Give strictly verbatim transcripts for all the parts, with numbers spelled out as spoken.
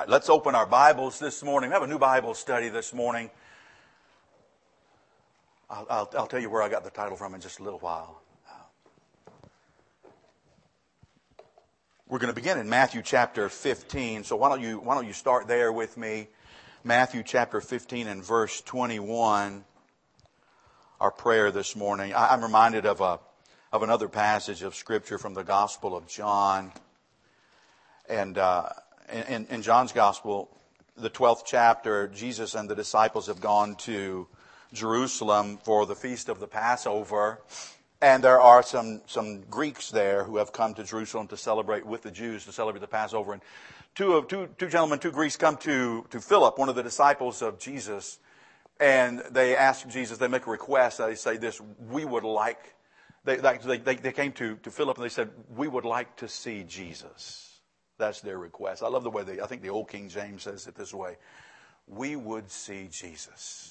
right, let's open our Bibles this morning. We have a new Bible study this morning. I'll, I'll, I'll tell you where I got the title from in just a little while. We're going to begin in Matthew chapter fifteen. So why don't you why don't you start there with me? Matthew chapter fifteen and verse twenty-one. Our prayer this morning. I, I'm reminded of a of another passage of Scripture from the Gospel of John. And uh, in, in John's Gospel, the twelfth chapter, Jesus and the disciples have gone to Jerusalem for the feast of the Passover. And there are some, some Greeks there who have come to Jerusalem to celebrate with the Jews, to celebrate the Passover. And two of two, two gentlemen, two Greeks come to, to Philip, one of the disciples of Jesus. And they ask Jesus, they make a request. They say this, we would like, they, they, they, they came to, to Philip and they said, we would like to see Jesus. That's their request. I love the way they, I think the old King James says it this way. We would see Jesus.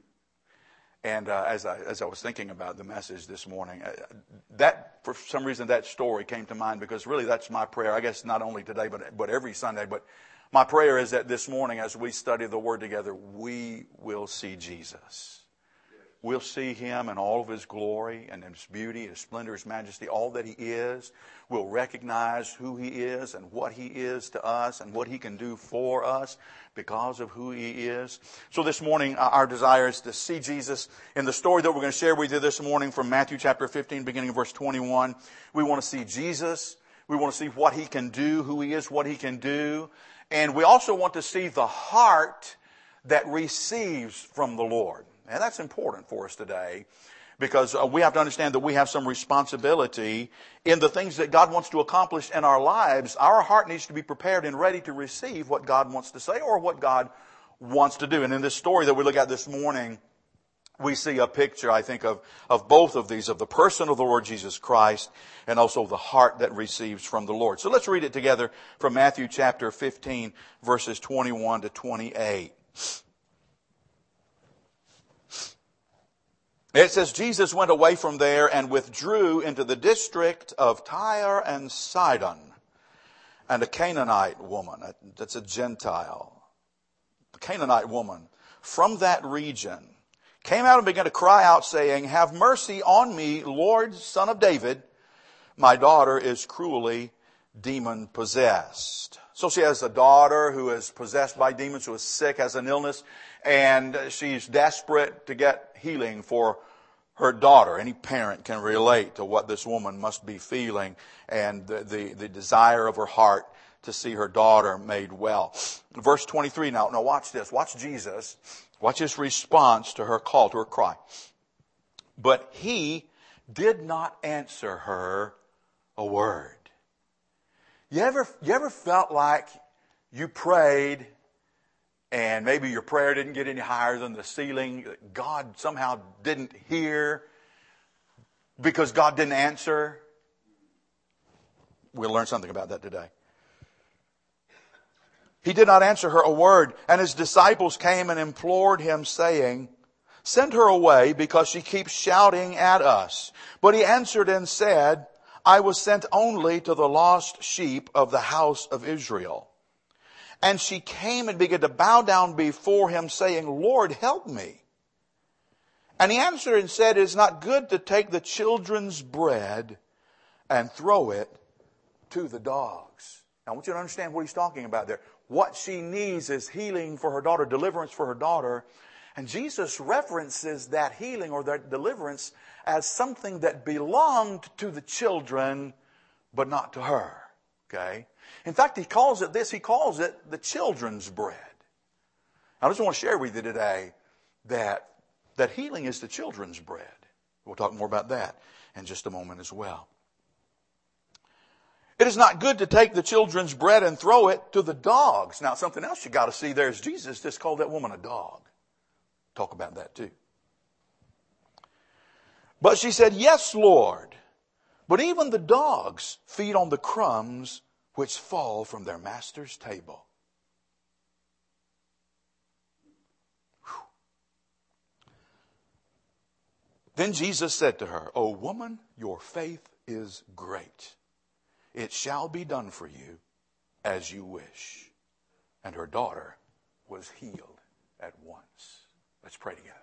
And uh, as I as I was thinking about the message this morning, uh, that for some reason that story came to mind because really that's my prayer. I guess not only today but but every Sunday. But my prayer is that this morning as we study the Word together, we will see Jesus. We'll see Him in all of His glory and His beauty, His splendor, His majesty, all that He is. We'll recognize who He is and what He is to us and what He can do for us because of who He is. So this morning, our desire is to see Jesus. In the story that we're going to share with you this morning from Matthew chapter fifteen, beginning of verse twenty-one, we want to see Jesus. We want to see what He can do, who He is, what He can do. And we also want to see the heart that receives from the Lord. And that's important for us today because uh, we have to understand that we have some responsibility in the things that God wants to accomplish in our lives. Our heart needs to be prepared and ready to receive what God wants to say or what God wants to do. And in this story that we look at this morning, we see a picture, I think, of, of both of these, of the person of the Lord Jesus Christ and also the heart that receives from the Lord. So let's read it together from Matthew chapter fifteen, verses twenty-one to twenty-eight. It says, Jesus went away from there and withdrew into the district of Tyre and Sidon. And a Canaanite woman, that's a Gentile, a Canaanite woman from that region came out and began to cry out saying, have mercy on me, Lord, Son of David. My daughter is cruelly demon possessed. So she has a daughter who is possessed by demons, who is sick, has an illness, and she's desperate to get healing for her daughter. Any parent can relate to what this woman must be feeling and the, the, the desire of her heart to see her daughter made well. Verse twenty-three, now, now watch this. Watch Jesus. Watch his response to her call, to her cry. But he did not answer her a word. You ever, you ever felt like you prayed and maybe your prayer didn't get any higher than the ceiling? God somehow didn't hear because God didn't answer? We'll learn something about that today. He did not answer her a word, and his disciples came and implored him, saying, send her away because she keeps shouting at us. But he answered and said, I was sent only to the lost sheep of the house of Israel. And she came and began to bow down before him, saying, Lord, help me. And he answered and said, it is not good to take the children's bread and throw it to the dogs. Now, I want you to understand what he's talking about there. What she needs is healing for her daughter, deliverance for her daughter. And Jesus references that healing or that deliverance as something that belonged to the children, but not to her. Okay? In fact, he calls it this, he calls it the children's bread. I just want to share with you today that, that healing is the children's bread. We'll talk more about that in just a moment as well. It is not good to take the children's bread and throw it to the dogs. Now, something else you got to see there is Jesus just called that woman a dog. Talk about that too. But she said, yes, Lord. But even the dogs feed on the crumbs which fall from their master's table. Whew. Then Jesus said to her, O woman, your faith is great. It shall be done for you as you wish. and her daughter was healed at once. Let's pray together.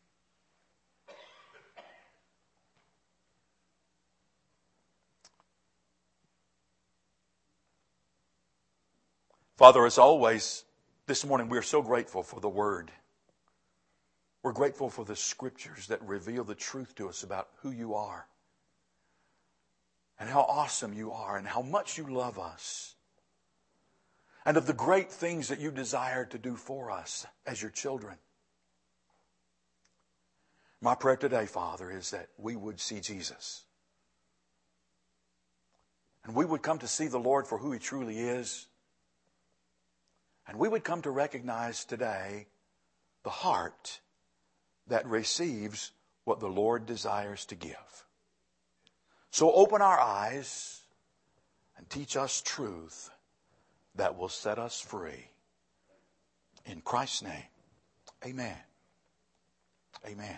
Father, as always, this morning we are so grateful for the Word. We're grateful for the Scriptures that reveal the truth to us about who you are and how awesome you are and how much you love us and of the great things that you desire to do for us as your children. My prayer today, Father, is that we would see Jesus and we would come to see the Lord for who He truly is. And we would come to recognize today the heart that receives what the Lord desires to give. So open our eyes and teach us truth that will set us free. In Christ's name, amen. Amen.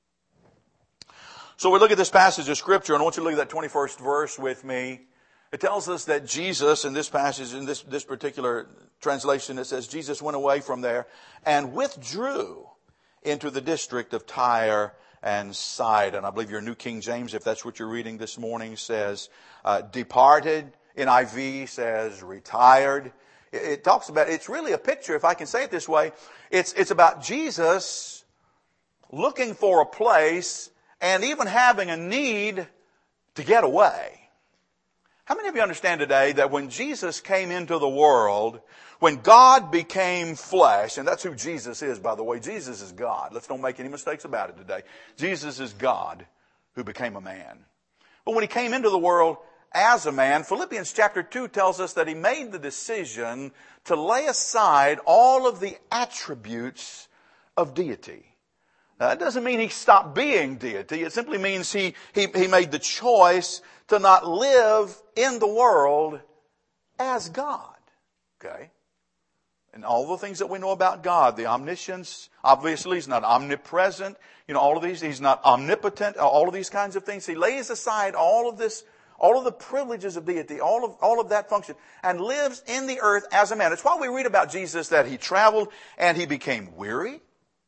So we look at this passage of Scripture, and I want you to look at that twenty-first verse with me. It tells us that Jesus, in this passage, in this, this particular translation, it says, Jesus went away from there and withdrew into the district of Tyre and Sidon. I believe your New King James, if that's what you're reading this morning, says uh, departed. N I V says retired. It, it talks about, it's really a picture, if I can say it this way. It's, it's about Jesus looking for a place and even having a need to get away. How many of you understand today that when Jesus came into the world, when God became flesh, and that's who Jesus is, by the way. Jesus is God. Let's don't make any mistakes about it today. Jesus is God who became a man. But when He came into the world as a man, Philippians chapter two tells us that He made the decision to lay aside all of the attributes of deity. Now, that doesn't mean He stopped being deity. It simply means he, he, he made the choice to not live in the world as God. Okay? And all the things that we know about God, the omniscience, obviously He's not omnipresent, you know, all of these, He's not omnipotent, all of these kinds of things. He lays aside all of this, all of the privileges of deity, all of, all of that function, and lives in the earth as a man. It's why we read about Jesus that He traveled and He became weary.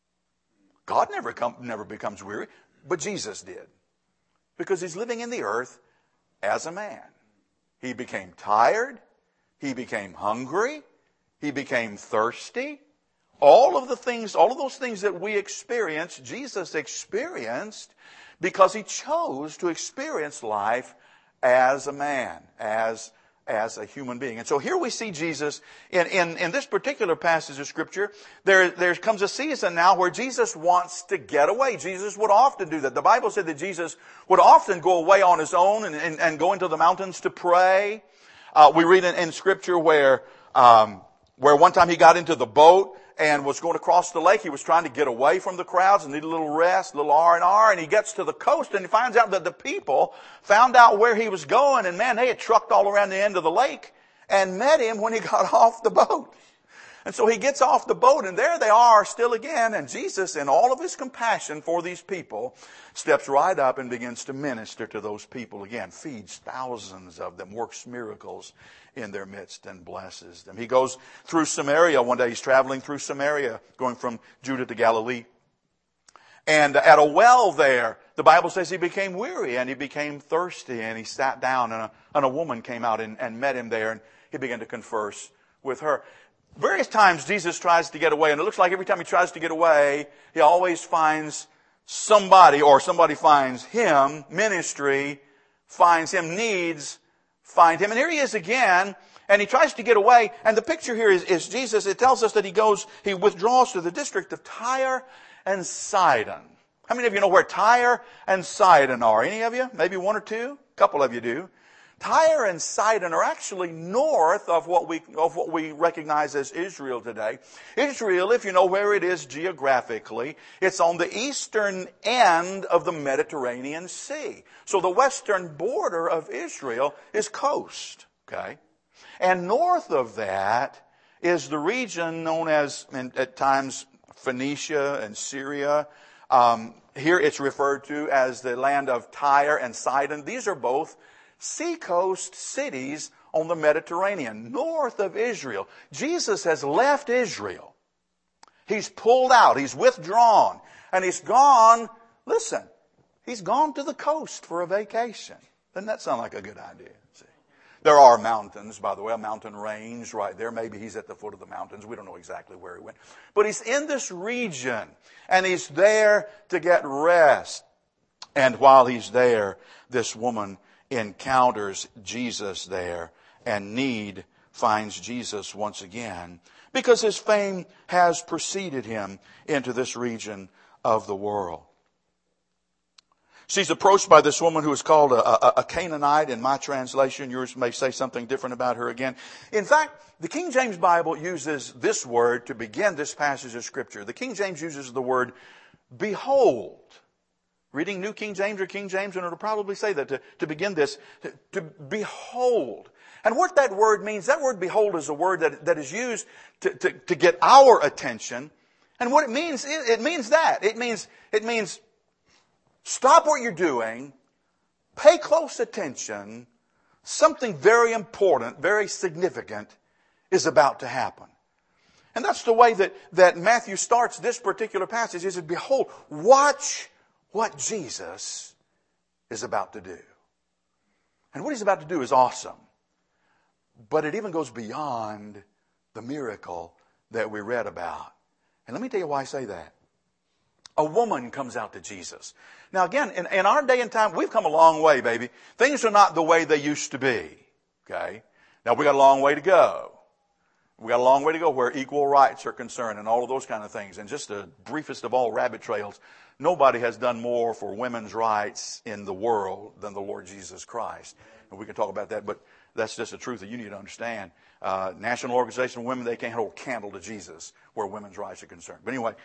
God never come, never becomes weary, but Jesus did. Because He's living in the earth as a man. He became tired. He became hungry. He became thirsty. All of the things, all of those things that we experience, Jesus experienced because He chose to experience life as a man, as as a human being. And so here we see Jesus in, in, in this particular passage of Scripture. There, there comes a season now where Jesus wants to get away. Jesus would often do that. The Bible said that Jesus would often go away on His own and, and, and go into the mountains to pray. Uh, we read in, in Scripture where, um, where one time He got into the boat and was going to cross the lake. He was trying to get away from the crowds and need a little rest, a little R and R. And he gets to the coast and he finds out that the people found out where he was going. And man, they had trucked all around the end of the lake and met him when he got off the boat. And so he gets off the boat and there they are still again. And Jesus, in all of His compassion for these people, steps right up and begins to minister to those people again. Feeds thousands of them, works miracles in their midst and blesses them. He goes through Samaria one day. He's traveling through Samaria, going from Judah to Galilee. And at a well there, the Bible says He became weary and He became thirsty and He sat down and a, and a woman came out and, and met Him there and He began to converse with her. Various times Jesus tries to get away, and it looks like every time He tries to get away, He always finds somebody, or somebody finds Him, ministry finds Him, needs find Him. And here He is again, and He tries to get away. And the picture here is, is Jesus. It tells us that He goes, He withdraws to the district of Tyre and Sidon. How many of you know where Tyre and Sidon are? Any of you? Maybe one or two? A couple of you do. Tyre and Sidon are actually north of what we of what we recognize as Israel today. Israel, if you know where it is geographically, it's on the eastern end of the Mediterranean Sea. So the western border of Israel is coast, okay? And north of that is the region known as, at times, Phoenicia and Syria. Um, here it's referred to as the land of Tyre and Sidon. These are both seacoast cities on the Mediterranean, north of Israel. Jesus has left Israel. He's pulled out. He's withdrawn. And he's gone, listen, he's gone to the coast for a vacation. Doesn't that sound like a good idea? See? There are mountains, by the way, a mountain range right there. Maybe he's at the foot of the mountains. We don't know exactly where he went. But he's in this region, and he's there to get rest. And while he's there, this woman encounters Jesus there, and need finds Jesus once again, because his fame has preceded him into this region of the world. She's approached by this woman who is called a, a, a Canaanite in my translation. Yours may say something different about her again. In fact, the King James Bible uses this word to begin this passage of Scripture. The King James uses the word behold. Reading New King James or King James, and it'll probably say that to, to begin this, to, to behold. And what that word means, that word behold is a word that, that is used to, to, to get our attention. And what it means, it, it means that. It means, it means stop what you're doing, pay close attention, something very important, very significant is about to happen. And that's the way that, that Matthew starts this particular passage. He says, behold, watch what Jesus is about to do. And what he's about to do is awesome. But it even goes beyond the miracle that we read about. And let me tell you why I say that. A woman comes out to Jesus. Now again, in, in our day and time, we've come a long way, baby. Things are not the way they used to be. Okay? Now we got a long way to go. We got a long way to go where equal rights are concerned and all of those kind of things. And just the briefest of all rabbit trails, nobody has done more for women's rights in the world than the Lord Jesus Christ. And we can talk about that, but that's just the truth that you need to understand. Uh, National Organization of Women, they can't hold a candle to Jesus where women's rights are concerned. But anyway,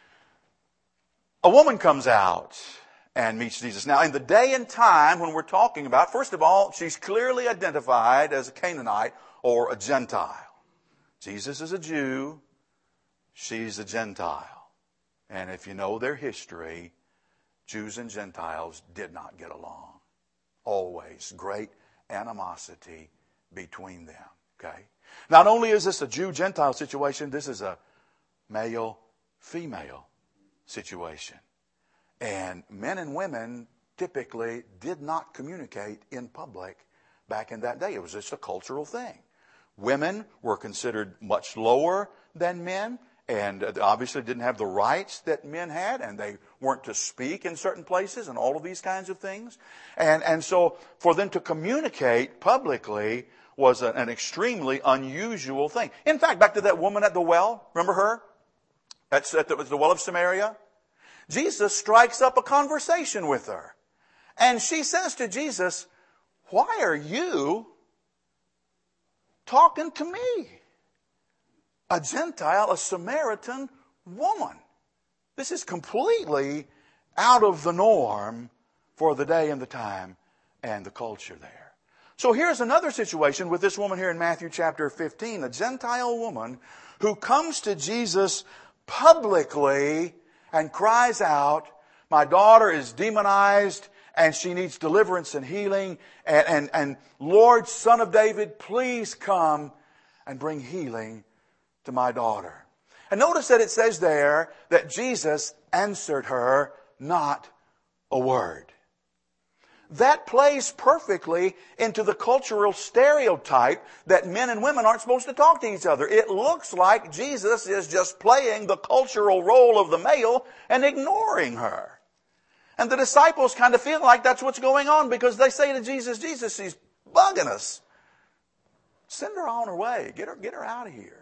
a woman comes out and meets Jesus. Now, in the day and time when we're talking about, first of all, she's clearly identified as a Canaanite or a Gentile. Jesus is a Jew. She's a Gentile. And if you know their history, Jews and Gentiles did not get along. Always great animosity between them. Okay? Not only is this a Jew-Gentile situation, this is a male-female situation. And men and women typically did not communicate in public back in that day. It was just a cultural thing. Women were considered much lower than men, and obviously didn't have the rights that men had, and they weren't to speak in certain places and all of these kinds of things. And, and so for them to communicate publicly was a, an extremely unusual thing. In fact, back to that woman at the well, remember her? At, at the, the well of Samaria? Jesus strikes up a conversation with her. And she says to Jesus, why are you talking to me? A Gentile, a Samaritan woman. This is completely out of the norm for the day and the time and the culture there. So here's another situation with this woman here in Matthew chapter fifteen, a Gentile woman who comes to Jesus publicly and cries out, my daughter is demonized and she needs deliverance and healing. And, and, and Lord, Son of David, please come and bring healing to my daughter. And notice that it says there that Jesus answered her not a word. That plays perfectly into the cultural stereotype that men and women aren't supposed to talk to each other. It looks like Jesus is just playing the cultural role of the male and ignoring her. And the disciples kind of feel like that's what's going on because they say to Jesus, Jesus, she's bugging us. Send her on her way. Get her, get her out of here.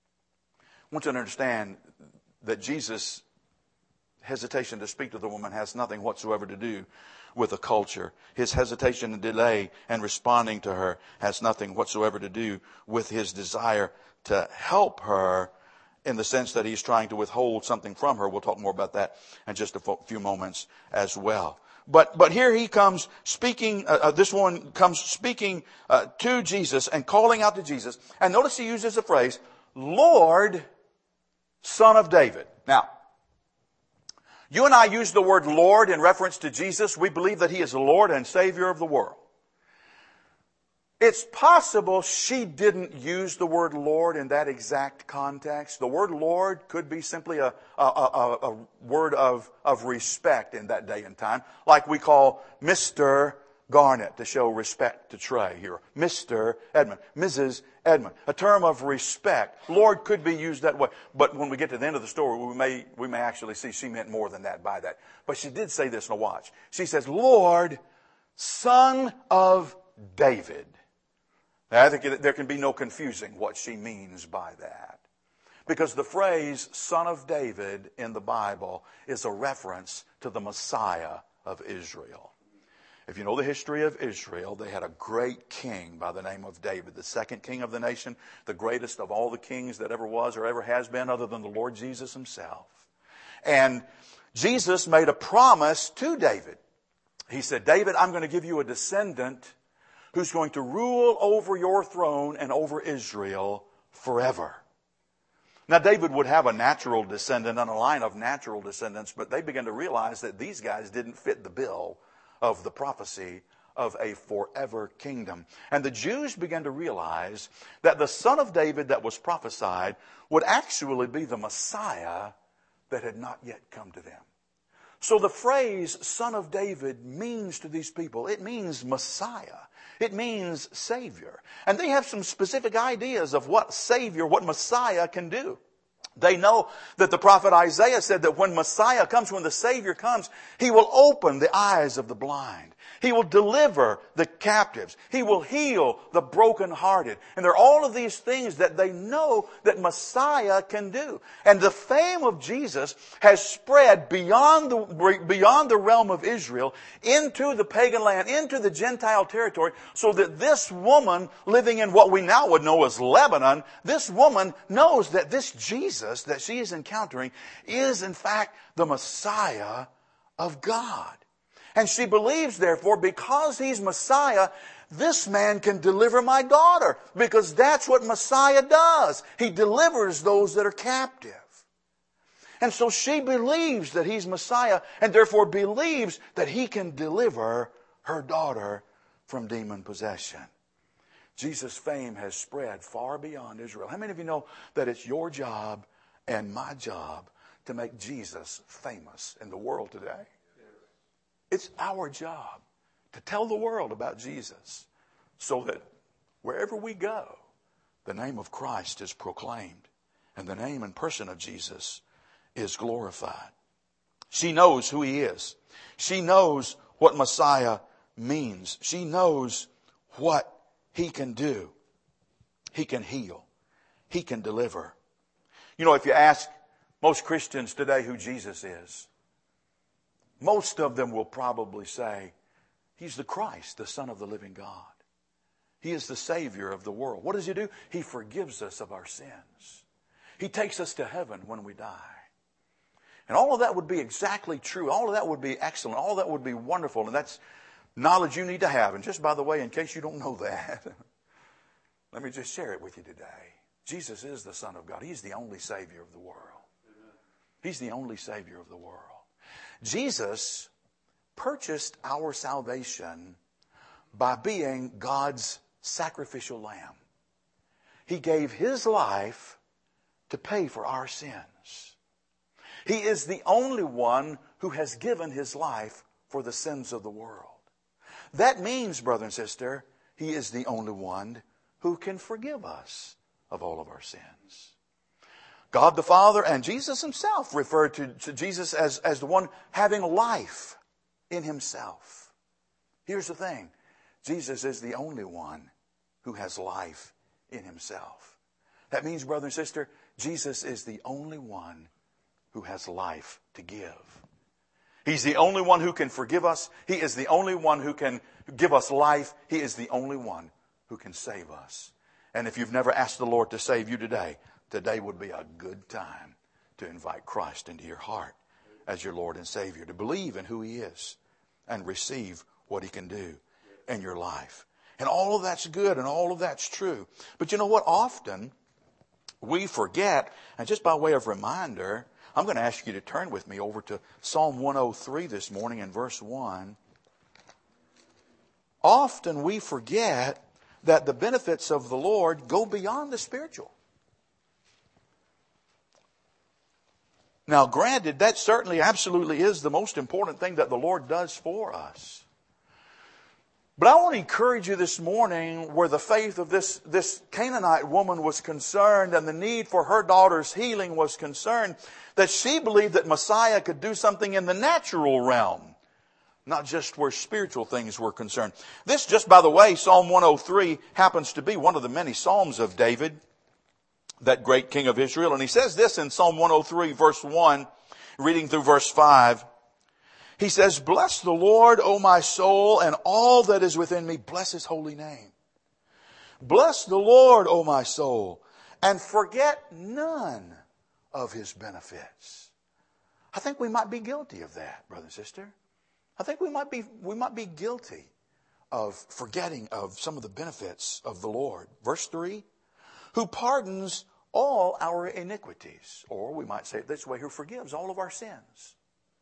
I want you to understand that Jesus' hesitation to speak to the woman has nothing whatsoever to do with the culture. His hesitation and delay and responding to her has nothing whatsoever to do with his desire to help her in the sense that he's trying to withhold something from her. We'll talk more about that in just a few moments as well. But but here he comes speaking, uh, uh, this woman comes speaking uh, to Jesus and calling out to Jesus. And notice he uses the phrase, Lord, Son of David. Now, you and I use the word Lord in reference to Jesus. We believe that he is the Lord and Savior of the world. It's possible she didn't use the word Lord in that exact context. The word Lord could be simply a, a, a, a word of, of respect in that day and time, like we call Mister Garnett to show respect to Trey here. Mister Edmund, Missus Edmund, a term of respect. Lord could be used that way. But when we get to the end of the story, we may, we may actually see she meant more than that by that. But she did say this, now watch. She says, Lord, Son of David. Now, I think there can be no confusing what she means by that. Because the phrase Son of David in the Bible is a reference to the Messiah of Israel. If you know the history of Israel, they had a great king by the name of David, the second king of the nation, the greatest of all the kings that ever was or ever has been, other than the Lord Jesus himself. And Jesus made a promise to David. He said, David, I'm going to give you a descendant who's going to rule over your throne and over Israel forever. Now, David would have a natural descendant and a line of natural descendants, but they began to realize that these guys didn't fit the bill of the prophecy of a forever kingdom. And the Jews began to realize that the son of David that was prophesied would actually be the Messiah that had not yet come to them. So the phrase Son of David means to these people, it means Messiah. It means Savior. And they have some specific ideas of what Savior, what Messiah can do. They know that the prophet Isaiah said that when Messiah comes, when the Savior comes, He will open the eyes of the blind. He will deliver the captives. He will heal the brokenhearted. And there are all of these things that they know that Messiah can do. And the fame of Jesus has spread beyond the, beyond the realm of Israel into the pagan land, into the Gentile territory, so that this woman living in what we now would know as Lebanon, this woman knows that this Jesus that she is encountering is in fact the Messiah of God. And she believes, therefore, because He's Messiah, this man can deliver my daughter. Because that's what Messiah does. He delivers those that are captive. And so she believes that He's Messiah and therefore believes that He can deliver her daughter from demon possession. Jesus' fame has spread far beyond Israel. How many of you know that it's your job and my job to make Jesus famous in the world today? It's our job to tell the world about Jesus so that wherever we go, the name of Christ is proclaimed and the name and person of Jesus is glorified. She knows who He is. She knows what Messiah means. She knows what He can do. He can heal. He can deliver. You know, if you ask most Christians today who Jesus is, most of them will probably say, He's the Christ, the Son of the living God. He is the Savior of the world. What does He do? He forgives us of our sins. He takes us to heaven when we die. And all of that would be exactly true. All of that would be excellent. All of that would be wonderful. And that's knowledge you need to have. And just by the way, in case you don't know that, let me just share it with you today. Jesus is the Son of God. He's the only Savior of the world. He's the only Savior of the world. Jesus purchased our salvation by being God's sacrificial lamb. He gave His life to pay for our sins. He is the only one who has given His life for the sins of the world. That means, brother and sister, He is the only one who can forgive us of all of our sins. God the Father and Jesus Himself referred to, to Jesus as, as the one having life in Himself. Here's the thing. Jesus is the only one who has life in Himself. That means, brother and sister, Jesus is the only one who has life to give. He's the only one who can forgive us. He is the only one who can give us life. He is the only one who can save us. And if you've never asked the Lord to save you today, today would be a good time to invite Christ into your heart as your Lord and Savior, to believe in who He is and receive what He can do in your life. And all of that's good and all of that's true. But you know what? Often we forget, and just by way of reminder, I'm going to ask you to turn with me over to Psalm one oh three this morning in verse one. Often we forget that the benefits of the Lord go beyond the spiritual. Now, granted, that certainly absolutely is the most important thing that the Lord does for us. But I want to encourage you this morning, where the faith of this, this Canaanite woman was concerned and the need for her daughter's healing was concerned, that she believed that Messiah could do something in the natural realm, not just where spiritual things were concerned. This, just by the way, Psalm one oh three happens to be one of the many Psalms of David, that great king of Israel. And he says this in Psalm one oh three, verse one, reading through verse five. He says, "Bless the Lord, O my soul, and all that is within me. Bless His holy name. Bless the Lord, O my soul, and forget none of His benefits." I think we might be guilty of that, brother and sister. I think we might be, we might be guilty of forgetting of some of the benefits of the Lord. Verse three, "Who pardons all our iniquities," or we might say it this way, who forgives all of our sins.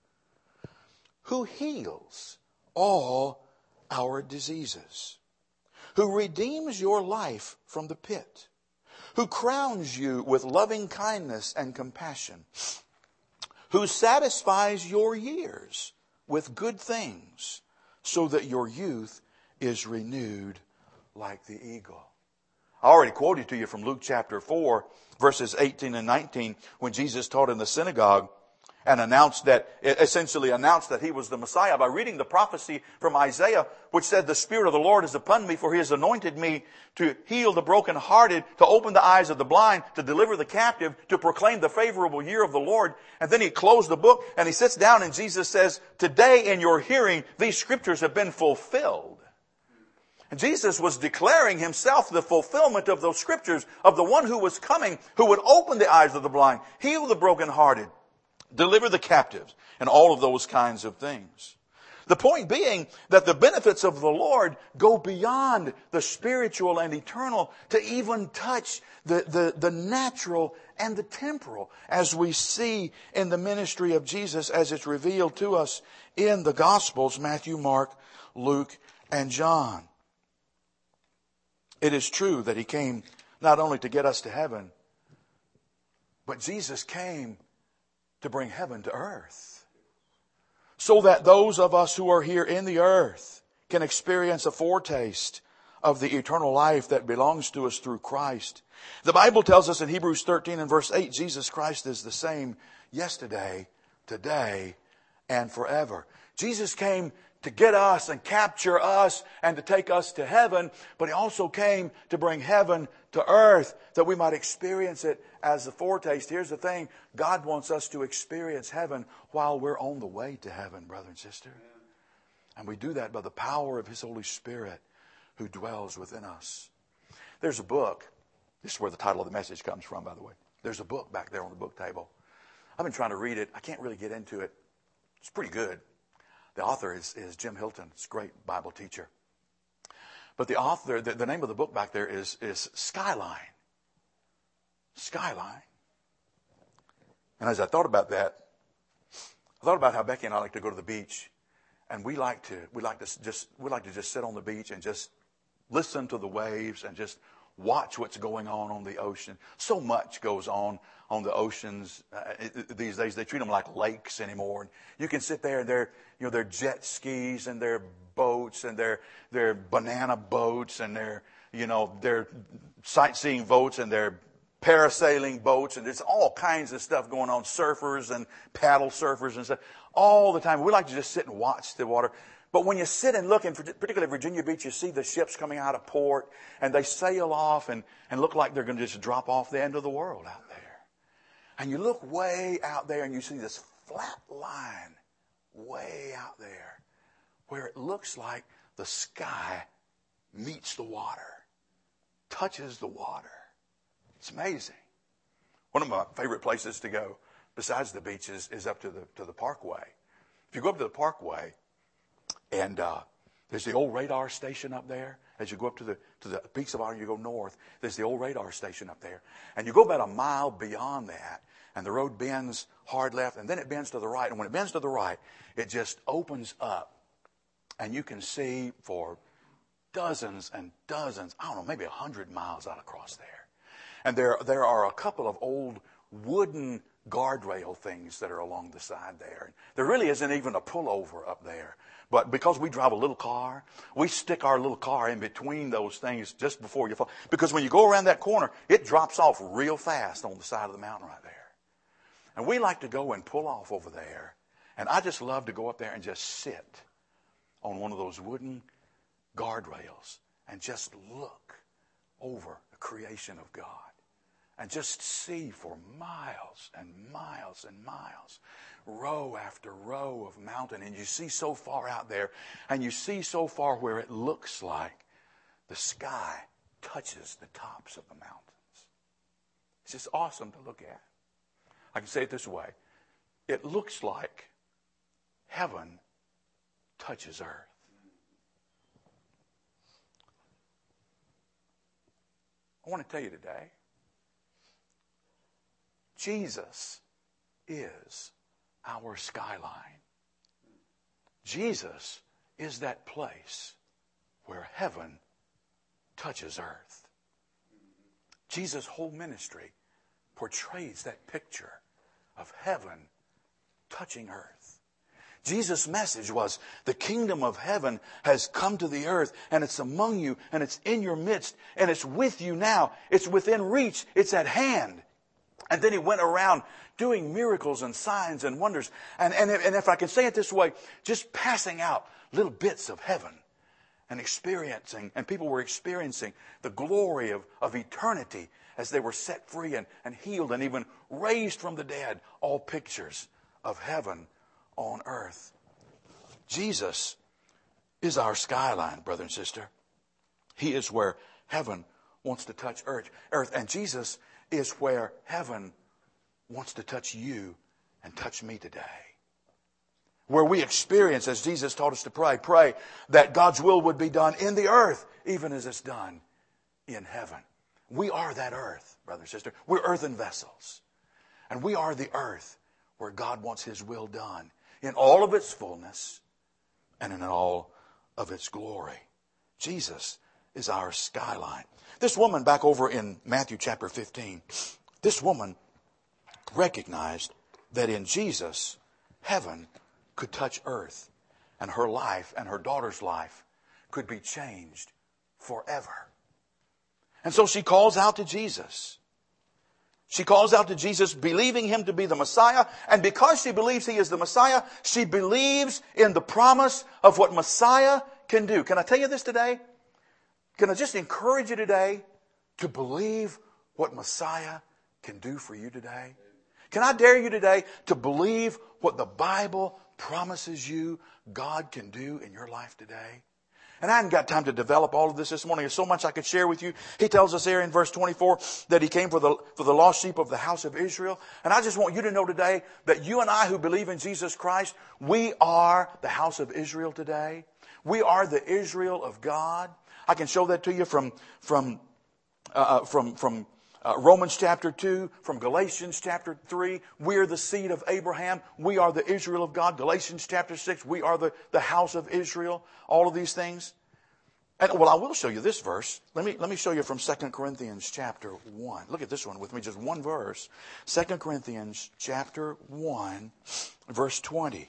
"Who heals all our diseases, who redeems your life from the pit, who crowns you with loving kindness and compassion, who satisfies your years with good things, so that your youth is renewed like the eagle." I already quoted to you from Luke chapter four, verses eighteen and nineteen, when Jesus taught in the synagogue and announced that, essentially announced that He was the Messiah by reading the prophecy from Isaiah, which said, "The Spirit of the Lord is upon me, for He has anointed me to heal the brokenhearted, to open the eyes of the blind, to deliver the captive, to proclaim the favorable year of the Lord." And then He closed the book and He sits down and Jesus says, "Today in your hearing, these scriptures have been fulfilled." And Jesus was declaring Himself the fulfillment of those scriptures, of the one who was coming, who would open the eyes of the blind, heal the brokenhearted, deliver the captives, and all of those kinds of things. The point being that the benefits of the Lord go beyond the spiritual and eternal to even touch the, the, the natural and the temporal, as we see in the ministry of Jesus as it's revealed to us in the Gospels, Matthew, Mark, Luke, and John. It is true that He came not only to get us to heaven, but Jesus came to bring heaven to earth, so that those of us who are here in the earth can experience a foretaste of the eternal life that belongs to us through Christ. The Bible tells us in Hebrews thirteen and verse eight, Jesus Christ is the same yesterday, today, and forever. Jesus came to get us and capture us and to take us to heaven, but He also came to bring heaven to earth that we might experience it as a foretaste. Here's the thing, God wants us to experience heaven while we're on the way to heaven, brother and sister. And we do that by the power of His Holy Spirit who dwells within us. There's a book. This is where the title of the message comes from, by the way. There's a book back there on the book table. I've been trying to read it. I can't really get into it. It's pretty good. The author is, is Jim Hilton. It's a great Bible teacher. But the author, the, the name of the book back there is, is Skyline. Skyline. And as I thought about that, I thought about how Becky and I like to go to the beach, and we like to we like to just we like to just sit on the beach and just listen to the waves and just watch what's going on on the ocean. So much goes on on the oceans uh, these days. They treat them like lakes anymore. And you can sit there and they're, you know, their jet skis and their boats and their their banana boats and their, you know, their sightseeing boats and their parasailing boats, and there's all kinds of stuff going on. Surfers and paddle surfers and stuff all the time. We like to just sit and watch the water. But when you sit and look, in particularly Virginia Beach, you see the ships coming out of port, and they sail off and, and look like they're going to just drop off the end of the world out there. And you look way out there and you see this flat line way out there where it looks like the sky meets the water, touches the water. It's amazing. One of my favorite places to go, besides the beaches, is up to the to the Parkway. If you go up to the Parkway, and uh, there's the old radar station up there. As you go up to the to the Peaks of Honor, you go north. There's the old radar station up there, and you go about a mile beyond that, and the road bends hard left, and then it bends to the right. And when it bends to the right, it just opens up, and you can see for dozens and dozens, I don't know, maybe a hundred miles out across there. And there, there are a couple of old wooden guardrail things that are along the side there. There really isn't even a pullover up there. But because we drive a little car, we stick our little car in between those things just before you fall. Because when you go around that corner, it drops off real fast on the side of the mountain right there. And we like to go and pull off over there. And I just love to go up there and just sit on one of those wooden guardrails and just look over the creation of God. And just see for miles and miles and miles, row after row of mountain. And you see so far out there, and you see so far where it looks like the sky touches the tops of the mountains. It's just awesome to look at. I can say it this way. It looks like heaven touches earth. I want to tell you today, Jesus is our skyline. Jesus is that place where heaven touches earth. Jesus' whole ministry portrays that picture of heaven touching earth. Jesus' message was, the kingdom of heaven has come to the earth, and it's among you, and it's in your midst, and it's with you now. It's within reach. It's at hand. And then he went around doing miracles and signs and wonders. And, and, and if I can say it this way, just passing out little bits of heaven and experiencing, and people were experiencing the glory of, of eternity as they were set free and, and healed and even raised from the dead. All pictures of heaven on earth. Jesus is our skyline, brother and sister. He is where heaven wants to touch earth. earth. And Jesus is where heaven wants to touch you and touch me today. Where we experience, as Jesus taught us to pray, pray that God's will would be done in the earth, even as it's done in heaven. We are that earth, brother and sister. We're earthen vessels. And we are the earth where God wants His will done in all of its fullness and in all of its glory. Jesus is our skyline. This woman back over in Matthew chapter fifteen, this woman recognized that in Jesus, heaven could touch earth, and her life and her daughter's life could be changed forever. And so she calls out to Jesus. She calls out to Jesus, believing Him to be the Messiah. And because she believes He is the Messiah, she believes in the promise of what Messiah can do. Can I tell you this today? Can I just encourage you today to believe what Messiah can do for you today? Can I dare you today to believe what the Bible promises you God can do in your life today? And I haven't got time to develop all of this this morning. There's so much I could share with you. He tells us here in verse twenty-four that He came for the, for the lost sheep of the house of Israel. And I just want you to know today that you and I who believe in Jesus Christ, we are the house of Israel today. We are the Israel of God. I can show that to you from from uh, from from uh, Romans chapter two, from Galatians chapter three. We are the seed of Abraham. We are the Israel of God. Galatians chapter six. We are the, the house of Israel. All of these things. And well, I will show you this verse. Let me let me show you from Second Corinthians chapter one. Look at this one with me, just one verse. Second Corinthians chapter one, verse twenty.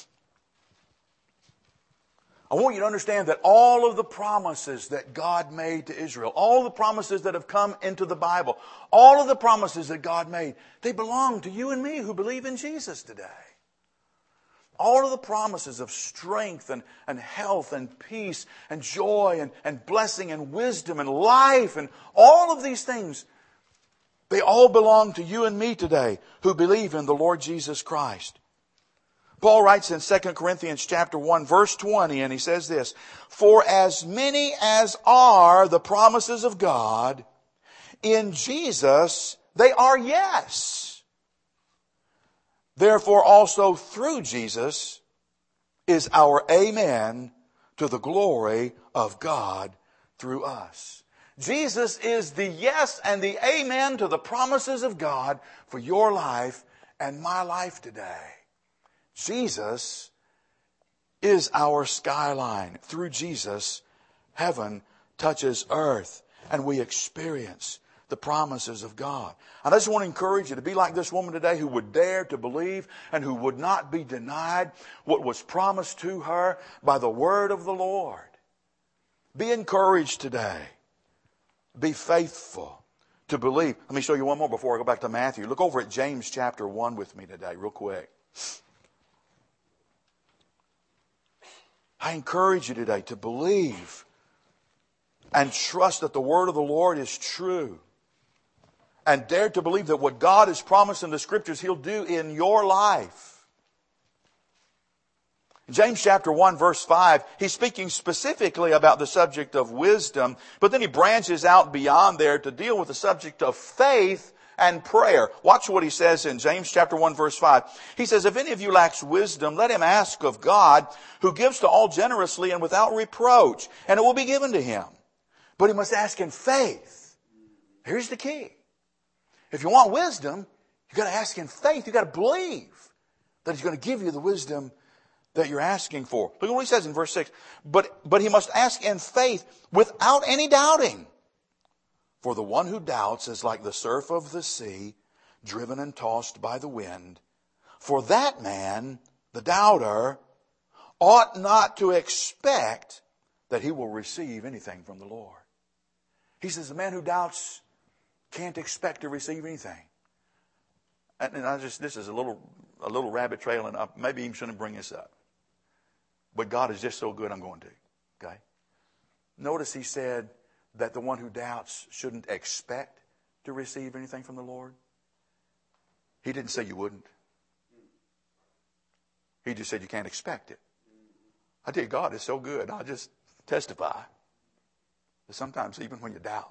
I want you to understand that all of the promises that God made to Israel, all the promises that have come into the Bible, all of the promises that God made, they belong to you and me who believe in Jesus today. All of the promises of strength and, and health and peace and joy and, and blessing and wisdom and life and all of these things, they all belong to you and me today who believe in the Lord Jesus Christ. Paul writes in Second Corinthians chapter one, verse twenty, and he says this, "For as many as are the promises of God, in Jesus they are yes. Therefore also through Jesus is our amen to the glory of God through us." Jesus is the yes and the amen to the promises of God for your life and my life today. Jesus is our skyline. Through Jesus, heaven touches earth and we experience the promises of God. And I just want to encourage you to be like this woman today who would dare to believe and who would not be denied what was promised to her by the word of the Lord. Be encouraged today. Be faithful to believe. Let me show you one more before I go back to Matthew. Look over at James chapter one with me today real quick. I encourage you today to believe and trust that the word of the Lord is true. And dare to believe that what God has promised in the Scriptures He'll do in your life. In James chapter one verse five, he's speaking specifically about the subject of wisdom, but then he branches out beyond there to deal with the subject of faith and prayer. Watch what he says in James chapter one verse five. He says, if any of you lacks wisdom, let him ask of God, who gives to all generously and without reproach, and it will be given to him. But he must ask in faith. Here's the key. If you want wisdom, you've got to ask in faith. You've got to believe that He's going to give you the wisdom that you're asking for. Look at what he says in verse six. But, but he must ask in faith without any doubting. For the one who doubts is like the surf of the sea, driven and tossed by the wind. For that man, the doubter, ought not to expect that he will receive anything from the Lord. He says the man who doubts can't expect to receive anything. And I just, this is a little, a little rabbit trail, and I maybe even shouldn't bring this up. But God is just so good, I'm going to. Okay? Notice he said that the one who doubts shouldn't expect to receive anything from the Lord. He didn't say you wouldn't. He just said you can't expect it. I tell you, God is so good. I'll just testify that sometimes even when you doubt,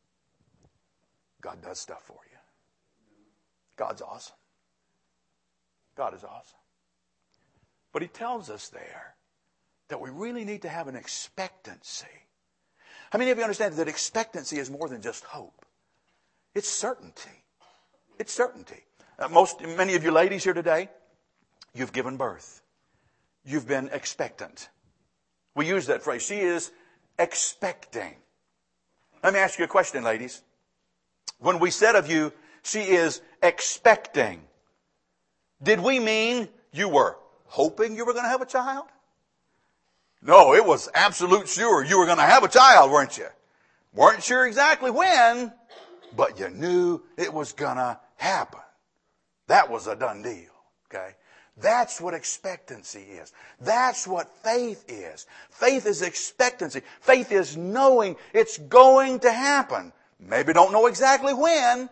God does stuff for you. God's awesome. God is awesome. But he tells us there that we really need to have an expectancy. How many of you understand that expectancy is more than just hope? It's certainty. It's certainty. Uh, most, many of you ladies here today, you've given birth. You've been expectant. We use that phrase. She is expecting. Let me ask you a question, ladies. When we said of you, she is expecting, did we mean you were hoping you were going to have a child? No, it was absolute sure you were going to have a child, weren't you? Weren't sure exactly when, but you knew it was going to happen. That was a done deal, okay? That's what expectancy is. That's what faith is. Faith is expectancy. Faith is knowing it's going to happen. Maybe don't know exactly when,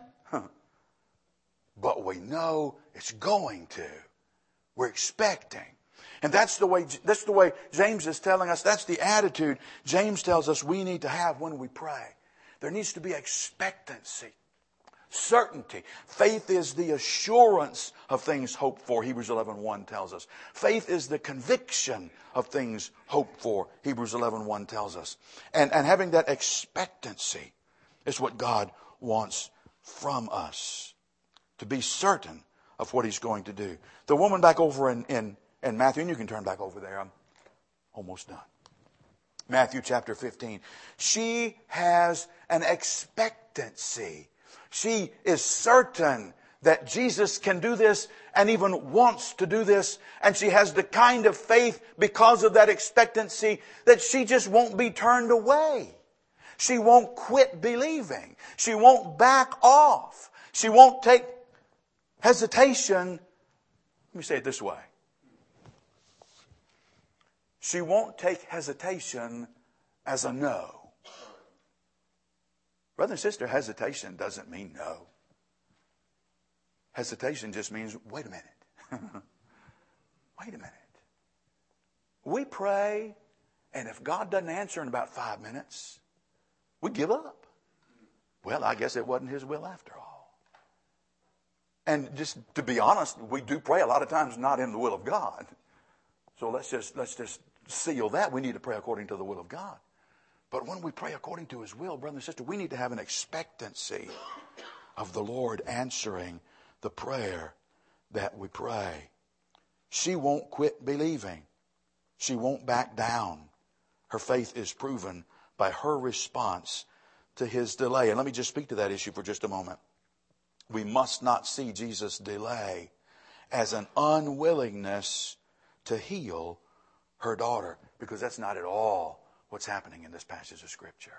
but we know it's going to. We're expecting. And that's the way, that's the way James is telling us. That's the attitude James tells us we need to have when we pray. There needs to be expectancy. Certainty. Faith is the assurance of things hoped for, Hebrews eleven one tells us. Faith is the conviction of things hoped for, Hebrews eleven one tells us. And, and having that expectancy is what God wants from us. To be certain of what He's going to do. The woman back over in, in, in Matthew, and you can turn back over there. I'm almost done. Matthew chapter fifteen. She has an expectancy. She is certain that Jesus can do this and even wants to do this. And she has the kind of faith because of that expectancy that she just won't be turned away. She won't quit believing. She won't back off. She won't take hesitation. Let me say it this way. She won't take hesitation as a no. Brother and sister, hesitation doesn't mean no. Hesitation just means, wait a minute. Wait a minute. We pray, and if God doesn't answer in about five minutes, we give up. Well, I guess it wasn't His will after all. And just to be honest, we do pray a lot of times not in the will of God. So let's just, let's just seal that. We need to pray according to the will of God. But when we pray according to His will, brother and sister, we need to have an expectancy of the Lord answering the prayer that we pray. She won't quit believing. She won't back down. Her faith is proven by her response to his delay. And let me just speak to that issue for just a moment. We must not see Jesus' delay as an unwillingness to heal her daughter, because that's not at all what's happening in this passage of Scripture.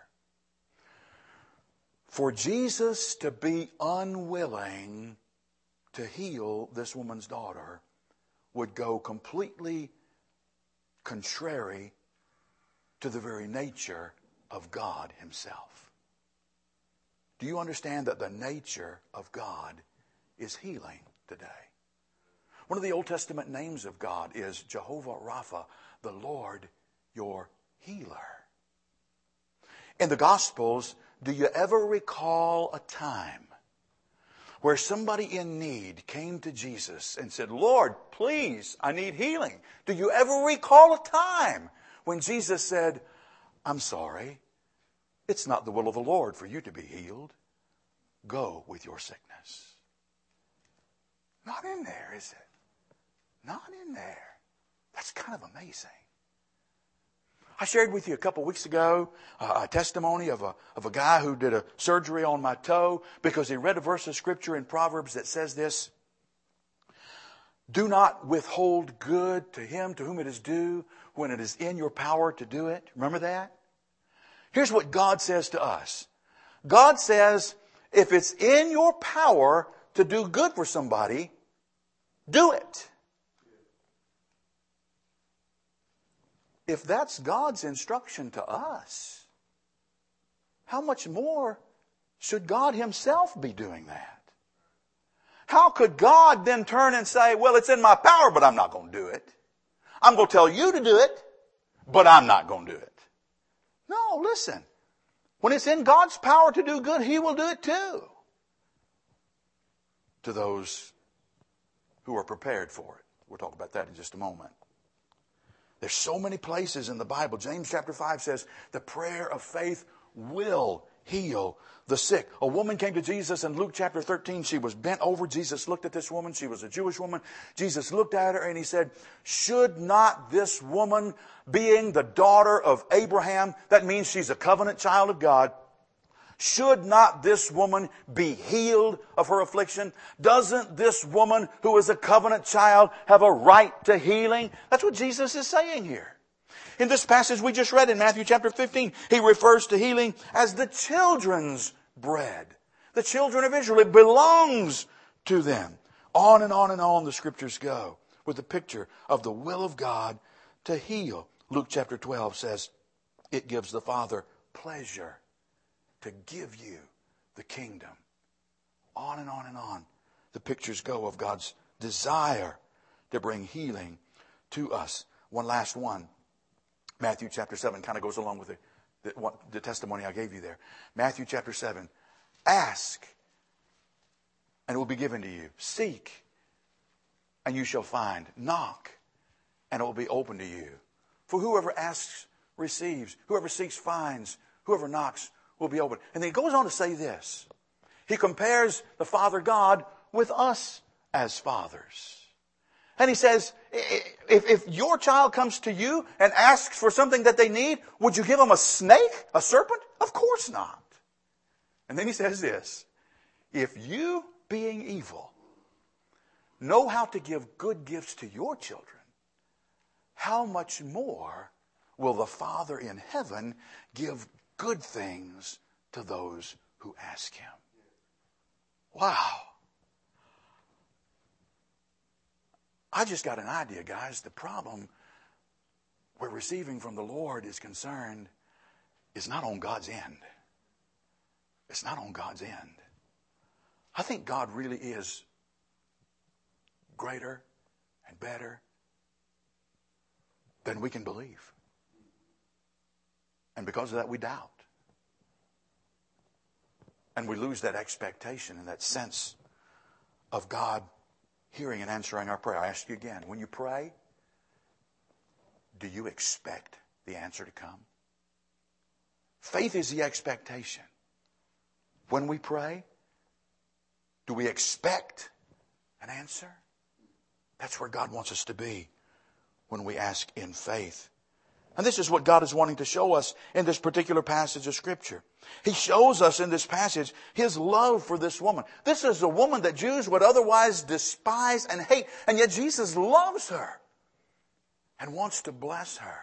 For Jesus to be unwilling to heal this woman's daughter would go completely contrary to the very nature of God Himself. Do you understand that the nature of God is healing today? One of the Old Testament names of God is Jehovah Rapha, the Lord your healer. In the Gospels, do you ever recall a time where somebody in need came to Jesus and said, Lord, please, I need healing? Do you ever recall a time when Jesus said, I'm sorry, it's not the will of the Lord for you to be healed. Go with your sickness. Not in there, is it? Not in there. That's kind of amazing. I shared with you a couple of weeks ago uh, a testimony of a, of a guy who did a surgery on my toe because he read a verse of Scripture in Proverbs that says this: do not withhold good to him to whom it is due when it is in your power to do it. Remember that? Here's what God says to us. God says, if it's in your power to do good for somebody, do it. If that's God's instruction to us, how much more should God Himself be doing that? How could God then turn and say, well, it's in my power, but I'm not going to do it. I'm going to tell you to do it, but I'm not going to do it. No, listen. When it's in God's power to do good, He will do it too. To those who are prepared for it. We'll talk about that in just a moment. There's so many places in the Bible. James chapter five says the prayer of faith will heal the sick. A woman came to Jesus in Luke chapter thirteen. She was bent over. Jesus looked at this woman. She was a Jewish woman. Jesus looked at her and He said, should not this woman, being the daughter of Abraham, that means she's a covenant child of God, should not this woman be healed of her affliction? Doesn't this woman who is a covenant child have a right to healing? That's what Jesus is saying here. In this passage we just read in Matthew chapter fifteen, He refers to healing as the children's bread. The children of Israel, it belongs to them. On and on and on the Scriptures go with the picture of the will of God to heal. Luke chapter twelve says it gives the Father pleasure to give you the kingdom. On and on and on the pictures go of God's desire to bring healing to us. One last one. Matthew chapter seven kind of goes along with the, the, the testimony I gave you there. Matthew chapter seven. Ask, and it will be given to you. Seek, and you shall find. Knock, and it will be open to you. For whoever asks receives. Whoever seeks finds. Whoever knocks will be open. And then He goes on to say this. He compares the Father God with us as fathers. And He says, if, if your child comes to you and asks for something that they need, would you give them a snake, a serpent? Of course not. And then He says this, if you, being evil, know how to give good gifts to your children, how much more will the Father in heaven give good things to those who ask Him? Wow. I just got an idea, guys. The problem where receiving from the Lord is concerned is not on God's end. It's not on God's end. I think God really is greater and better than we can believe. And because of that, we doubt. And we lose that expectation and that sense of God hearing and answering our prayer. I ask you again, when you pray, do you expect the answer to come? Faith is the expectation. When we pray, do we expect an answer? That's where God wants us to be when we ask in faith. And this is what God is wanting to show us in this particular passage of Scripture. He shows us in this passage His love for this woman. This is a woman that Jews would otherwise despise and hate. And yet Jesus loves her and wants to bless her.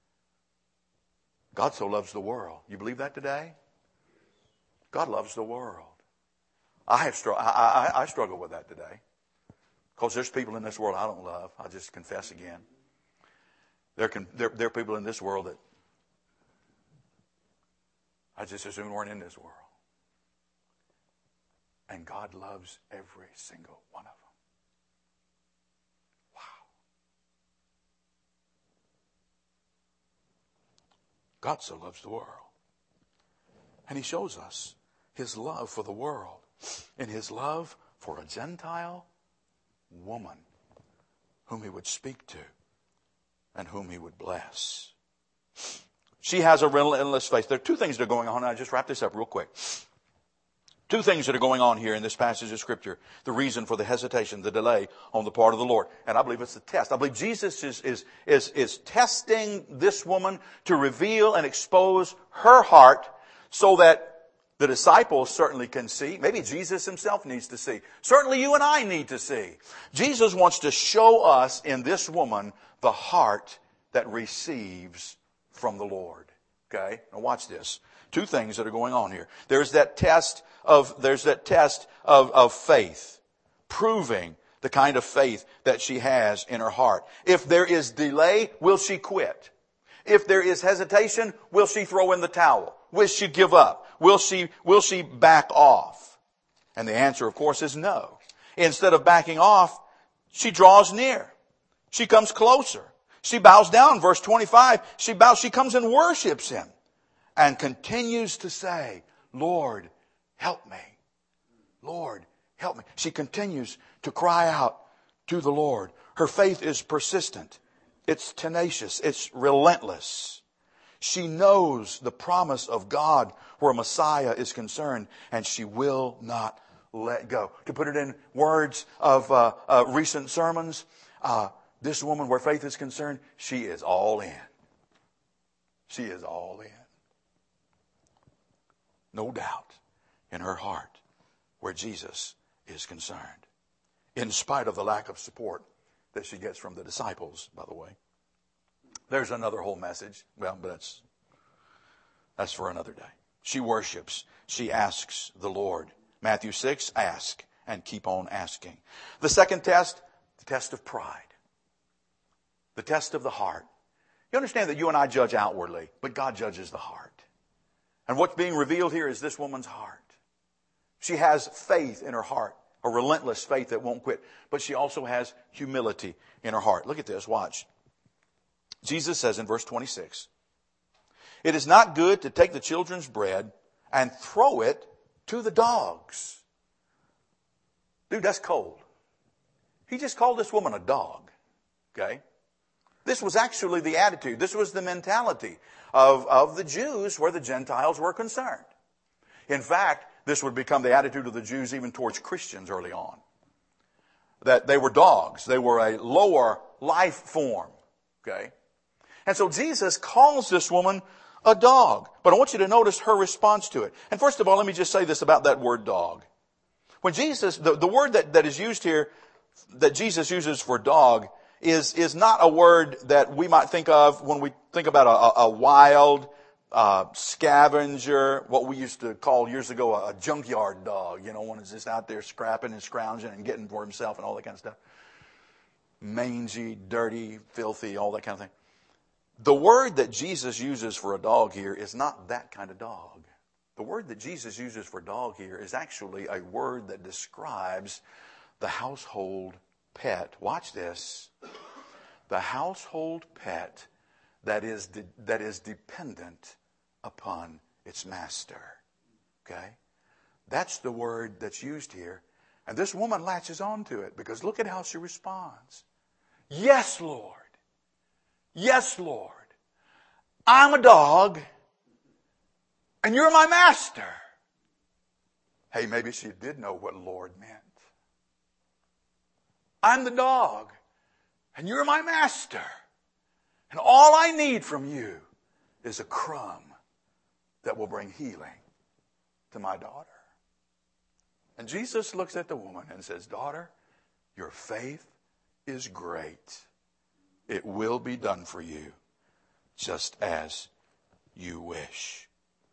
God so loves the world. You believe that today? God loves the world. I have str- I, I, I struggle with that today. Because there's people in this world I don't love. I'll just confess again. There, can, there, there are people in this world that I just as soon weren't in this world. And God loves every single one of them. Wow. God so loves the world. And He shows us His love for the world in His love for a Gentile woman whom He would speak to and whom He would bless. She has a relentless faith. There are two things that are going on. I'll just wrap this up real quick. Two things that are going on here in this passage of Scripture. The reason for the hesitation, the delay on the part of the Lord. And I believe it's a test. I believe Jesus is, is, is, is testing this woman to reveal and expose her heart so that the disciples certainly can see. Maybe Jesus Himself needs to see. Certainly you and I need to see. Jesus wants to show us in this woman the heart that receives from the Lord. Okay? Now watch this. Two things that are going on here. There's that test of, there's that test of, of faith. Proving the kind of faith that she has in her heart. If there is delay, will she quit? If there is hesitation, will she throw in the towel? Will she give up? Will she, will she back off? And the answer, of course, is no. Instead of backing off, she draws near. She comes closer. She bows down. Verse twenty-five, she bows, she comes and worships Him and continues to say, Lord, help me. Lord, help me. She continues to cry out to the Lord. Her faith is persistent. It's tenacious. It's relentless. She knows the promise of God where Messiah is concerned, and she will not let go. To put it in words of uh, uh, recent sermons, uh, this woman where faith is concerned, she is all in. She is all in. No doubt in her heart where Jesus is concerned. In spite of the lack of support that she gets from the disciples, by the way. There's another whole message. Well, but that's, that's for another day. She worships. She asks the Lord. Matthew six, ask and keep on asking. The second test, the test of pride. The test of the heart. You understand that you and I judge outwardly, but God judges the heart. And what's being revealed here is this woman's heart. She has faith in her heart, a relentless faith that won't quit. But she also has humility in her heart. Look at this, watch. Jesus says in verse twenty-six, it is not good to take the children's bread and throw it to the dogs. Dude, that's cold. He just called this woman a dog. Okay? This was actually the attitude. This was the mentality of, of the Jews where the Gentiles were concerned. In fact, this would become the attitude of the Jews even towards Christians early on. That they were dogs. They were a lower life form. Okay? And so Jesus calls this woman a dog. But I want you to notice her response to it. And first of all, let me just say this about that word dog. When Jesus, the, the word that, that is used here, that Jesus uses for dog, is, is not a word that we might think of when we think about a, a, a wild uh, scavenger, what we used to call years ago a, a junkyard dog, you know, one is just out there scrapping and scrounging and getting for himself and all that kind of stuff. Mangy, dirty, filthy, all that kind of thing. The word that Jesus uses for a dog here is not that kind of dog. The word that Jesus uses for dog here is actually a word that describes the household pet. Watch this. The household pet that is de- that is dependent upon its master. Okay? That's the word that's used here. And this woman latches on to it because look at how she responds. Yes, Lord. Yes, Lord. I'm a dog and you're my master. Hey, maybe she did know what Lord meant. I'm the dog and you're my master. And all I need from you is a crumb that will bring healing to my daughter. And Jesus looks at the woman and says, daughter, your faith is great. It will be done for you just as you wish.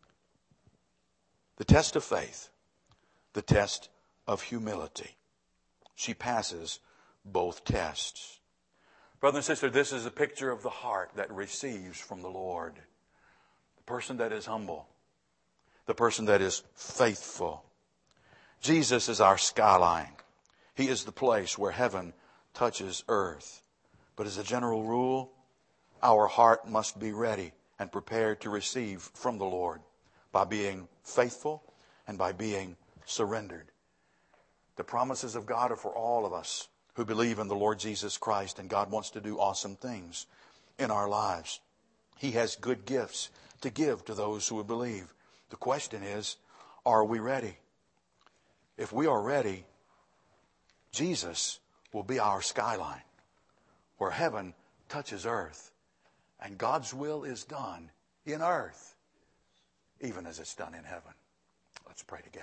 The test of faith, the test of humility. She passes both tests. Brother and sister, this is a picture of the heart that receives from the Lord. The person that is humble. The person that is faithful. Jesus is our skyline. He is the place where heaven touches earth. But as a general rule, our heart must be ready and prepared to receive from the Lord by being faithful and by being surrendered. The promises of God are for all of us who believe in the Lord Jesus Christ, and God wants to do awesome things in our lives. He has good gifts to give to those who will believe. The question is, are we ready? If we are ready, Jesus will be our skyline, where heaven touches earth, and God's will is done in earth, even as it's done in heaven. Let's pray together.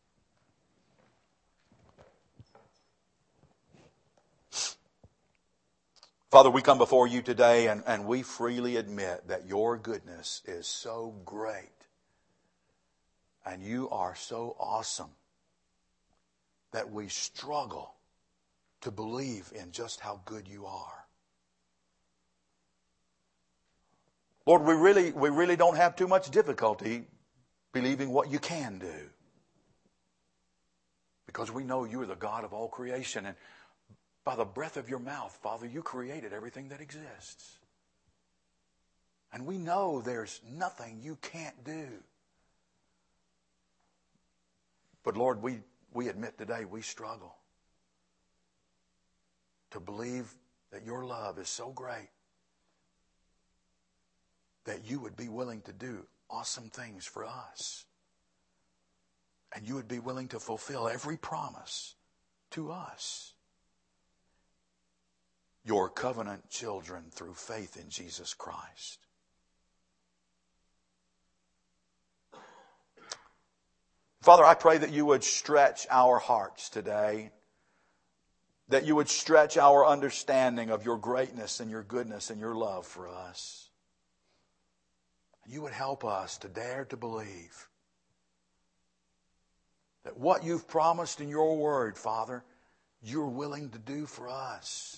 Father, we come before you today and, and we freely admit that your goodness is so great and you are so awesome that we struggle to believe in just how good you are. Lord, we really, we really don't have too much difficulty believing what you can do, because we know you are the God of all creation, and by the breath of your mouth, Father, you created everything that exists. And we know there's nothing you can't do. But Lord, we, we admit today we struggle to believe that your love is so great that you would be willing to do awesome things for us. And you would be willing to fulfill every promise to us. Your covenant children through faith in Jesus Christ. Father, I pray that you would stretch our hearts today, that you would stretch our understanding of your greatness and your goodness and your love for us. You would help us to dare to believe that what you've promised in your word, Father, you're willing to do for us.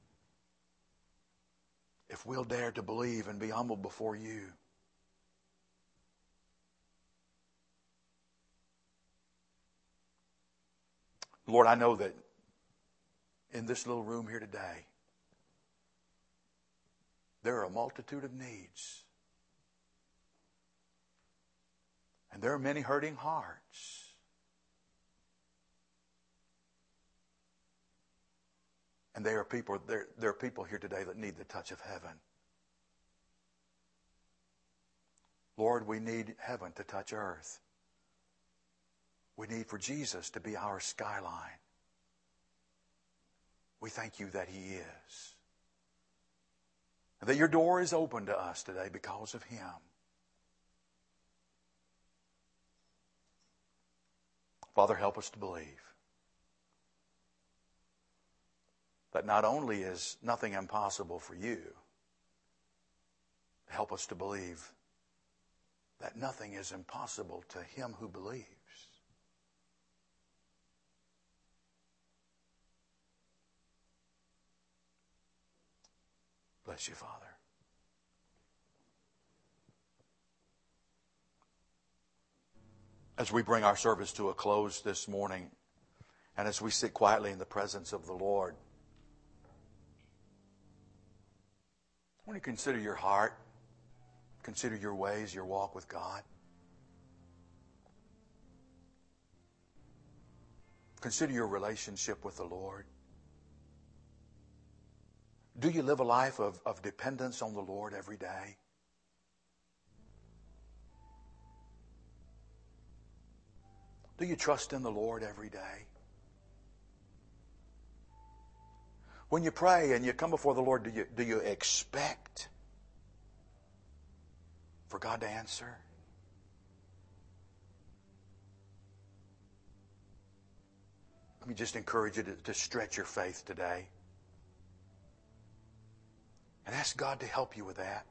If we'll dare to believe and be humble before you. Lord, I know that in this little room here today, there are a multitude of needs. And there are many hurting hearts. And there are people, there, there are people here today that need the touch of heaven. Lord, we need heaven to touch earth. We need for Jesus to be our skyline. We thank you that he is. And that your door is open to us today because of him. Father, help us to believe that not only is nothing impossible for you, help us to believe that nothing is impossible to him who believes. Bless you, Father. As we bring our service to a close this morning, and as we sit quietly in the presence of the Lord, I want to consider your heart, consider your ways, your walk with God. Consider your relationship with the Lord. Do you live a life of, of dependence on the Lord every day? Do you trust in the Lord every day? When you pray and you come before the Lord, do you, do you expect for God to answer? Let me just encourage you to, to stretch your faith today. And ask God to help you with that.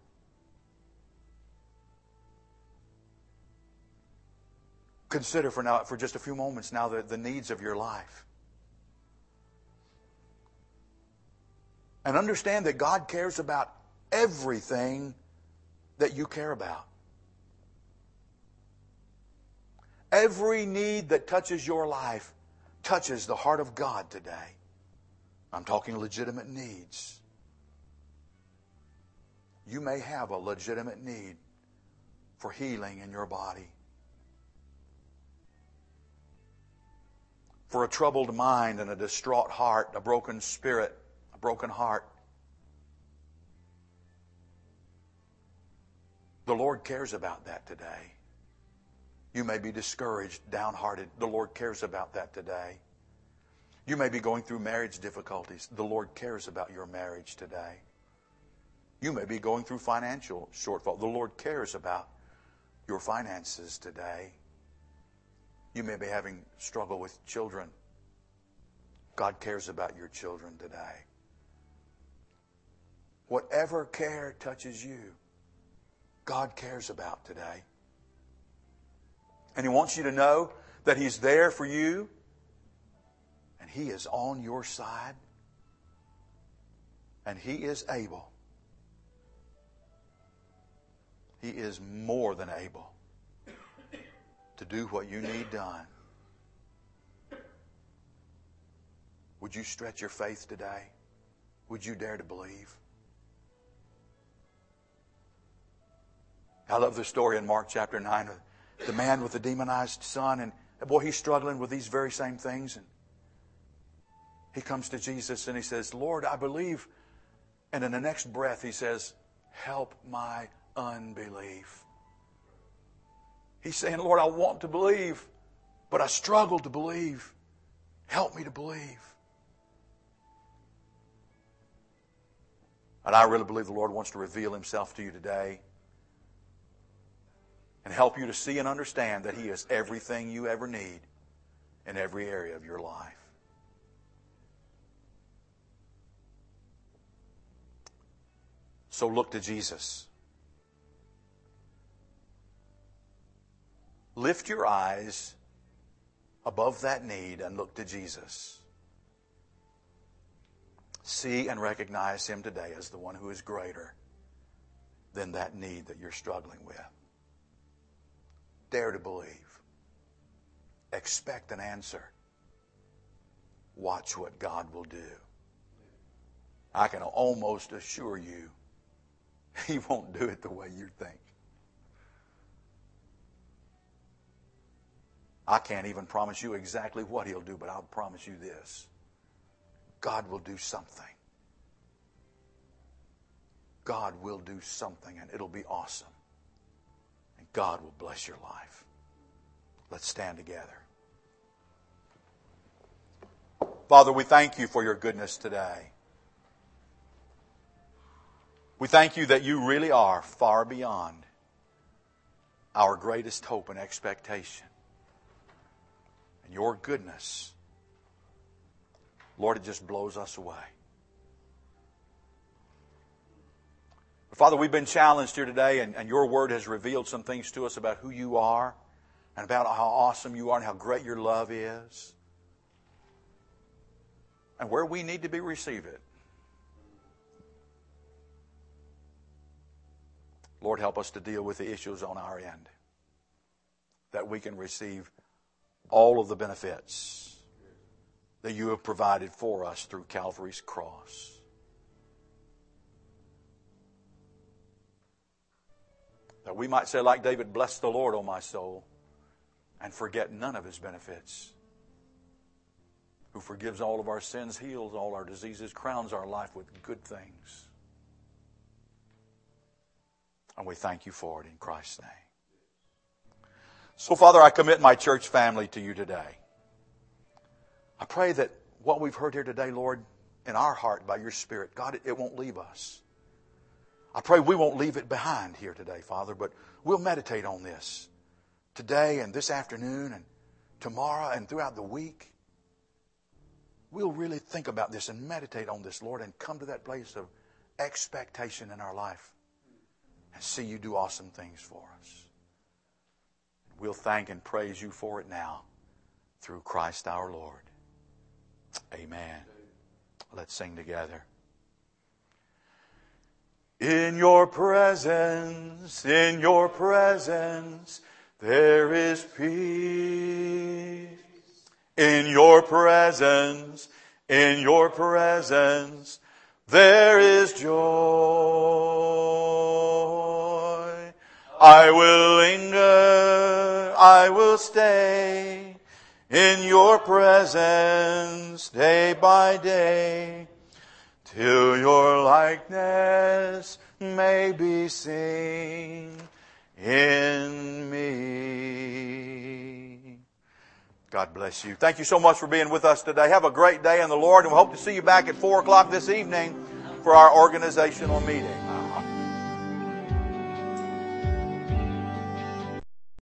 Consider for now, for just a few moments now, the, the needs of your life. And understand that God cares about everything that you care about. Every need that touches your life touches the heart of God today. I'm talking legitimate needs. You may have a legitimate need for healing in your body. For a troubled mind and a distraught heart, a broken spirit, a broken heart. The Lord cares about that today. You may be discouraged, downhearted. The Lord cares about that today. You may be going through marriage difficulties. The Lord cares about your marriage today. You may be going through financial shortfall. The Lord cares about your finances today. You may be having struggle with children. God cares about your children today. Whatever care touches you, God cares about today. And He wants you to know that He's there for you and He is on your side and He is able. He is more than able to do what you need done. Would you stretch your faith today? Would you dare to believe? I love the story in Mark chapter nine of the man with the demonized son. And boy, he's struggling with these very same things. And he comes to Jesus and he says, Lord, I believe. And in the next breath he says, help my unbelief. He's saying, Lord, I want to believe, but I struggle to believe. Help me to believe. And I really believe the Lord wants to reveal Himself to you today and help you to see and understand that He is everything you ever need in every area of your life. So look to Jesus. Lift your eyes above that need and look to Jesus. See and recognize Him today as the one who is greater than that need that you're struggling with. Dare to believe. Expect an answer. Watch what God will do. I can almost assure you He won't do it the way you think. I can't even promise you exactly what He'll do, but I'll promise you this. God will do something. God will do something, and it'll be awesome. And God will bless your life. Let's stand together. Father, we thank You for Your goodness today. We thank You that You really are far beyond our greatest hope and expectation. And Your goodness, Lord, it just blows us away. But Father, we've been challenged here today, and, and Your Word has revealed some things to us about who You are and about how awesome You are and how great Your love is and where we need to be receive it. Lord, help us to deal with the issues on our end, that we can receive all of the benefits that You have provided for us through Calvary's cross. That we might say like David, bless the Lord, O my soul, and forget none of His benefits. Who forgives all of our sins, heals all our diseases, crowns our life with good things. And we thank You for it in Christ's name. So, Father, I commit my church family to You today. I pray that what we've heard here today, Lord, in our heart by Your Spirit, God, it won't leave us. I pray we won't leave it behind here today, Father, but we'll meditate on this today and this afternoon and tomorrow and throughout the week. We'll really think about this and meditate on this, Lord, and come to that place of expectation in our life and see you do awesome things for us. We'll thank and praise you for it now through Christ our Lord. Amen. Let's sing together. In your presence, in your presence, there is peace. In your presence, in your presence, there is joy. I will linger, I will stay in your presence day by day, till your likeness may be seen in me. God bless you. Thank you so much for being with us today. Have a great day in the Lord, and we hope to see you back at four o'clock this evening for our organizational meeting.